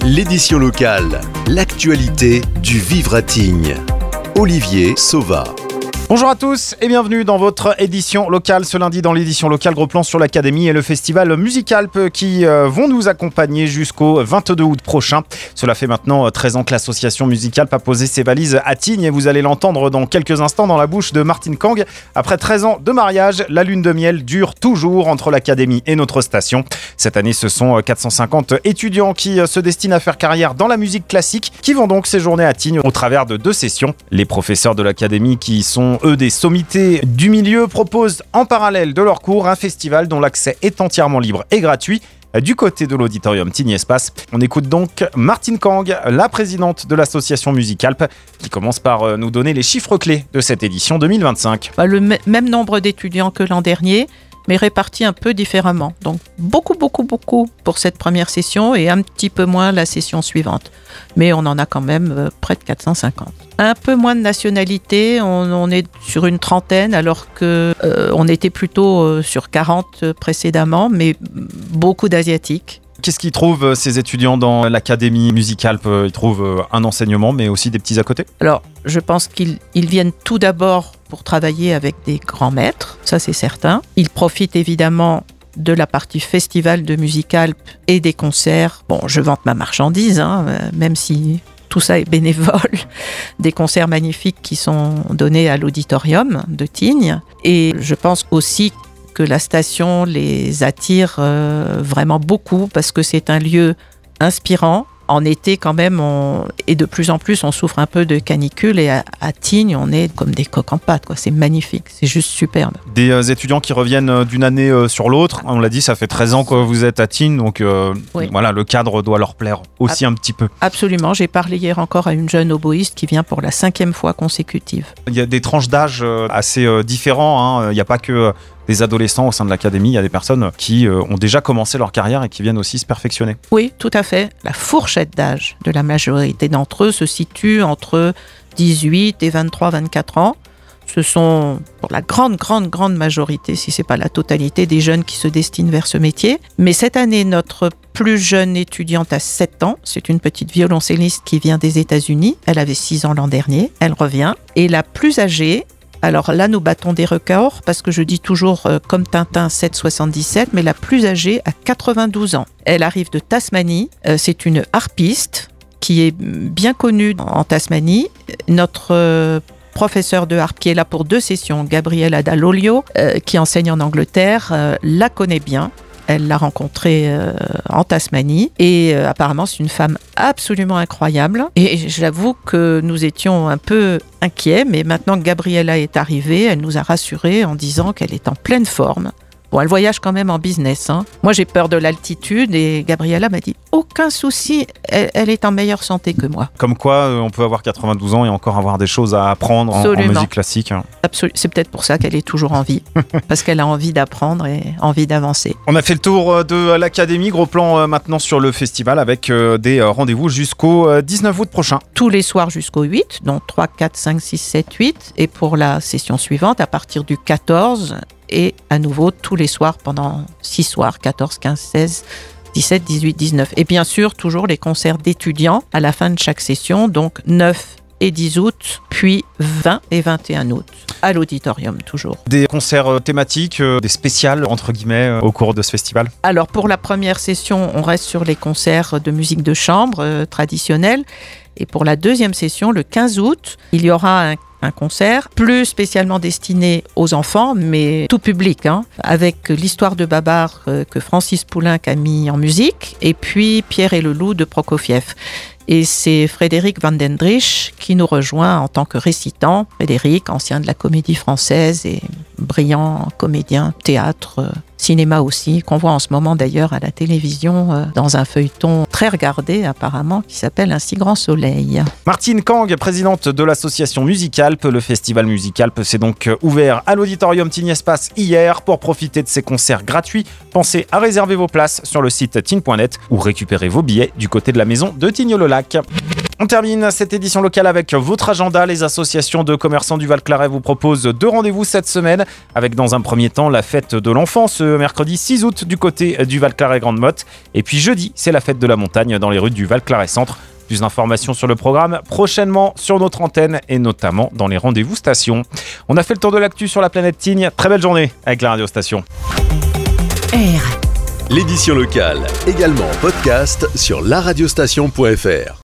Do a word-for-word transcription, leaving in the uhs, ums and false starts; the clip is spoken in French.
L'édition locale, l'actualité du vivre à Tignes. Olivier Sauva. Bonjour à tous et bienvenue dans votre édition locale. Ce lundi dans l'édition locale, gros plan sur l'Académie et le festival Musicalp qui euh, vont nous accompagner jusqu'au vingt-deux août prochain. Cela fait maintenant treize ans que l'association Musicalp a posé ses valises à Tignes et vous allez l'entendre dans quelques instants dans la bouche de Martine Kang. Après treize ans de mariage, la lune de miel dure toujours entre l'Académie et notre station. Cette année, ce sont quatre cent cinquante étudiants qui se destinent à faire carrière dans la musique classique qui vont donc séjourner à Tignes au travers de deux sessions. Les professeurs de l'Académie qui sont eux des sommités du milieu proposent en parallèle de leur cours un festival dont l'accès est entièrement libre et gratuit du côté de l'auditorium Tignes Espace. On écoute donc Martine Kang, la présidente de l'association Musicalp, qui commence par nous donner les chiffres clés de cette édition deux mille vingt-cinq. Le m- même nombre d'étudiants que l'an dernier, mais répartis un peu différemment. Donc beaucoup, beaucoup, beaucoup pour cette première session et un petit peu moins la session suivante. Mais on en a quand même euh, près de quatre cent cinquante. Un peu moins de nationalités, on, on est sur une trentaine alors que euh, on était plutôt euh, sur quarante précédemment, mais beaucoup d'asiatiques. Qu'est-ce qu'ils trouvent ces étudiants dans l'Académie Musicalp? Ils trouvent un enseignement mais aussi des petits à côté? Alors je pense qu'ils ils viennent tout d'abord pour travailler avec des grands maîtres, ça c'est certain. Ils profitent évidemment de la partie festival de Musicalp et des concerts. Bon, je vante ma marchandise, hein, même si tout ça est bénévole. Des concerts magnifiques qui sont donnés à l'auditorium de Tignes. Et je pense aussi que la station les attire euh, vraiment beaucoup parce que c'est un lieu inspirant. En été, quand même, on, et de plus en plus, on souffre un peu de canicule. Et à, à Tignes, on est comme des coqs en pâte, quoi. C'est magnifique, c'est juste superbe. Des euh, étudiants qui reviennent euh, d'une année euh, sur l'autre. On l'a dit, ça fait treize ans que vous êtes à Tignes. Donc euh, oui. Voilà, le cadre doit leur plaire aussi Ab- un petit peu. Absolument. J'ai parlé hier encore à une jeune oboïste qui vient pour la cinquième fois consécutive. Il y a des tranches d'âge euh, assez euh, différents. Hein. Il n'y a pas que... Euh, des adolescents au sein de l'Académie, il y a des personnes qui euh, ont déjà commencé leur carrière et qui viennent aussi se perfectionner. Oui, tout à fait. La fourchette d'âge de la majorité d'entre eux se situe entre dix-huit et vingt-trois vingt-quatre ans. Ce sont pour la grande, grande, grande majorité, si ce n'est pas la totalité, des jeunes qui se destinent vers ce métier. Mais cette année, notre plus jeune étudiante a sept ans. C'est une petite violoncelliste qui vient des États-Unis. Elle avait six ans l'an dernier. Elle revient. Et la plus âgée, alors là, nous battons des records parce que je dis toujours, euh, comme Tintin, sept virgule soixante-dix-sept, mais la plus âgée a quatre-vingt-douze ans. Elle arrive de Tasmanie. Euh, c'est une harpiste qui est bien connue en Tasmanie. Notre euh, professeur de harpe qui est là pour deux sessions, Gabriella Dall'Olio, euh, qui enseigne en Angleterre, euh, la connaît bien. Elle l'a rencontrée euh, en Tasmanie et euh, apparemment c'est une femme absolument incroyable. Et j'avoue que nous étions un peu inquiets, mais maintenant que Gabriella est arrivée, elle nous a rassurés en disant qu'elle est en pleine forme. Bon, elle voyage quand même en business. Hein. Moi, j'ai peur de l'altitude et Gabriella m'a dit « Aucun souci, elle, elle est en meilleure santé que moi. » Comme quoi, euh, on peut avoir quatre-vingt-douze ans et encore avoir des choses à apprendre en, en musique classique. Hein. Absolument. C'est peut-être pour ça qu'elle est toujours en vie, parce qu'elle a envie d'apprendre et envie d'avancer. On a fait le tour de l'Académie. Gros plan euh, maintenant sur le festival avec euh, des euh, rendez-vous jusqu'au euh, dix-neuf août prochain. Tous les soirs jusqu'au huit, donc trois, quatre, cinq, six, sept, huit. Et pour la session suivante, à partir du quatorze, et à nouveau tous les soirs pendant six soirs, quatorze, quinze, seize, dix-sept, dix-huit, dix-neuf. Et bien sûr, toujours les concerts d'étudiants à la fin de chaque session, donc neuf et dix août, puis vingt et vingt et un août, à l'auditorium toujours. Des concerts thématiques, euh, des spéciales, entre guillemets, euh, au cours de ce festival? Alors pour la première session, on reste sur les concerts de musique de chambre euh, traditionnels. Et pour la deuxième session, le quinze août, il y aura un un concert plus spécialement destiné aux enfants, mais tout public, hein, avec l'histoire de Babar euh, que Francis Poulenc a mis en musique, et puis Pierre et le loup de Prokofiev. Et c'est Frédéric Vandendriessche qui nous rejoint en tant que récitant. Frédéric, ancien de la Comédie Française et brillant comédien, théâtre, euh, cinéma aussi, qu'on voit en ce moment d'ailleurs à la télévision euh, dans un feuilleton très regardé apparemment qui s'appelle Un si grand soleil. Martine Kang, présidente de l'association Musicalp. Le festival Musicalp s'est donc ouvert à l'auditorium Tignes Espace hier. Pour profiter de ces concerts gratuits, pensez à réserver vos places sur le site tignes point net ou récupérer vos billets du côté de la maison de Tignes-le-Lac. On termine cette édition locale avec votre agenda. Les associations de commerçants du Val-Claret vous proposent deux rendez-vous cette semaine, avec dans un premier temps la fête de l'enfant ce mercredi six août du côté du Val-Claret Grande Motte. Et puis jeudi, c'est la fête de la montagne dans les rues du Val-Claret Centre. Plus d'informations sur le programme prochainement sur notre antenne et notamment dans les rendez-vous stations. On a fait le tour de l'actu sur la planète Tignes. Très belle journée avec la radio station. L'édition locale, également en podcast sur la radiostation point f r.